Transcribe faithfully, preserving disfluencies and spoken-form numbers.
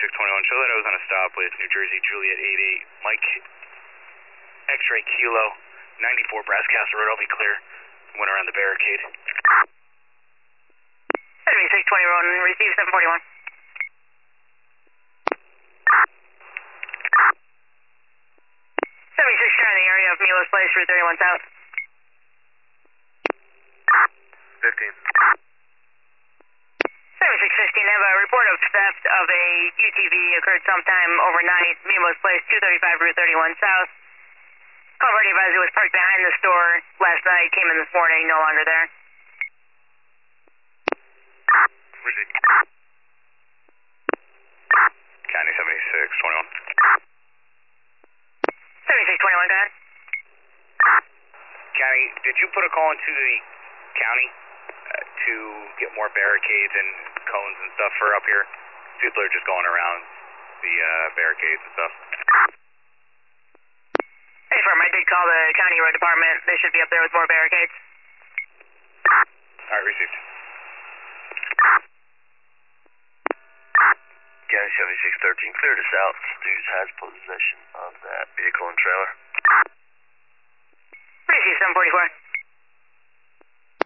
seventy-six twenty-one, show that I was on a stop with New Jersey Juliet eighty-eight, Mike, X-ray Kilo, ninety-four Brascaster Road, I'll be clear. Went around the barricade. seventy-six twenty-one, receive seven forty-one. seventy-six trying the area of Milos Place, Route thirty-one South. fifteen. seventy-six fifteen, I have a report of theft of a U T V occurred sometime overnight, Milos Place, two thirty-five, Route thirty-one South. Call party advisor was parked behind the store last night, came in this morning, no longer there. Receipt. County seventy-six twenty-one. seventy-six twenty-one, go ahead. County, did you put a call into the county uh, to get more barricades and cones and stuff for up here? People are just going around the uh, barricades and stuff. Hey, firm, I did call the county road department. They should be up there with more barricades. All right, received. County seventy-six thirteen, clear to south. Stews has possession of that vehicle and trailer. Receive seven forty-four.